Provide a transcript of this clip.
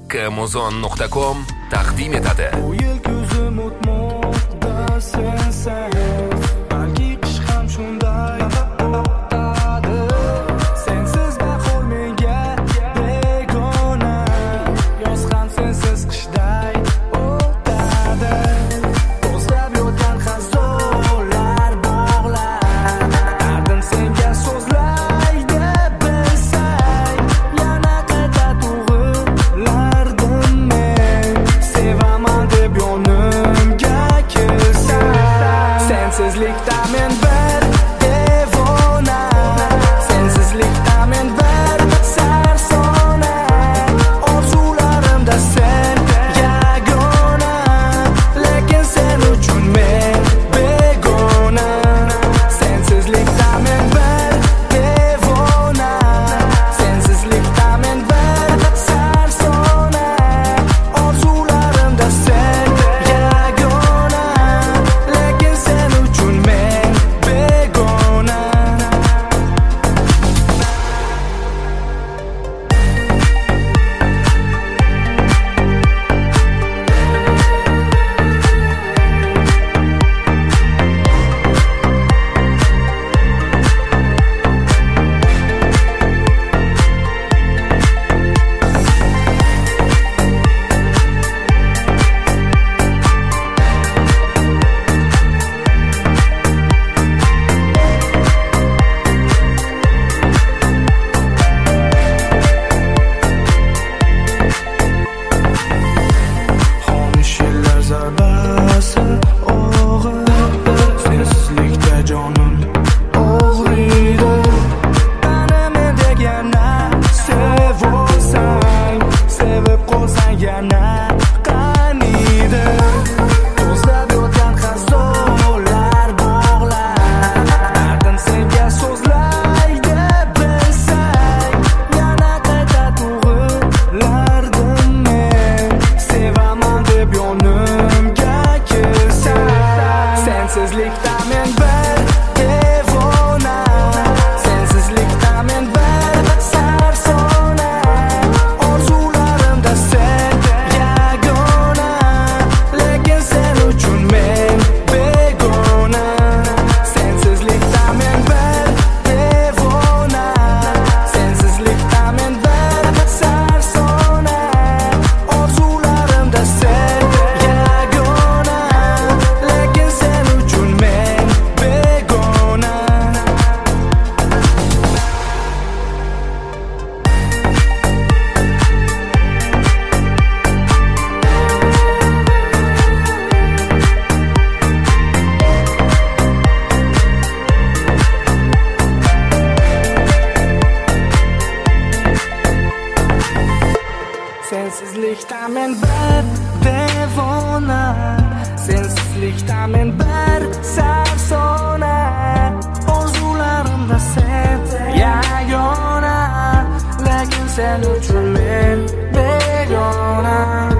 kmuzon.com taqdim etadi. Bu yil ko'zim o'tmoqda sensiz, balki qish ham shunday o'tadi. Sensiz bahor menga begona, yoz ham sensiz qishday o'tadi. To'zlab yotgan xazonlar bog'lar, dardim senga so'zlaydi bilsang, yana qayta tug'ilardim men. Sevaman deb yonimga kelsang, sensizlikda men bir devona, sensizlikda men bir sarsona. Orzularimda sen yagona, lekin sen uchun men begona. Sensizlikda men bir devona, sensizlikda men bir sarsona. Orzularimda sen yagona, lekin sen uchun men begona. Xomush yillar zarbasi og'ir, sensizlikda jonim og'riydi. Ana men degana sevsang, sevib qolsang yana qaniydi. To'zlab yotgan xazonlar bog'lar, dardim senga so'zlaydi bilsang, yana qayta tug'ilardim men. Sevaman deb yonimga kelsang, sensizlikda men bir devona, sensizlikda men bir sarsona. Orzularimda sen yagona, lekin sen uchun men begona. Sensizlikda men bir devona, sensizlikda men bir sarsona. Orzularimda sen yagona, lekin sen uchun men begona. Sensizlikda men bir devona, sensizlikda men bir sarsona. Orzularimda sen yagona, lekin sen uchun men begona.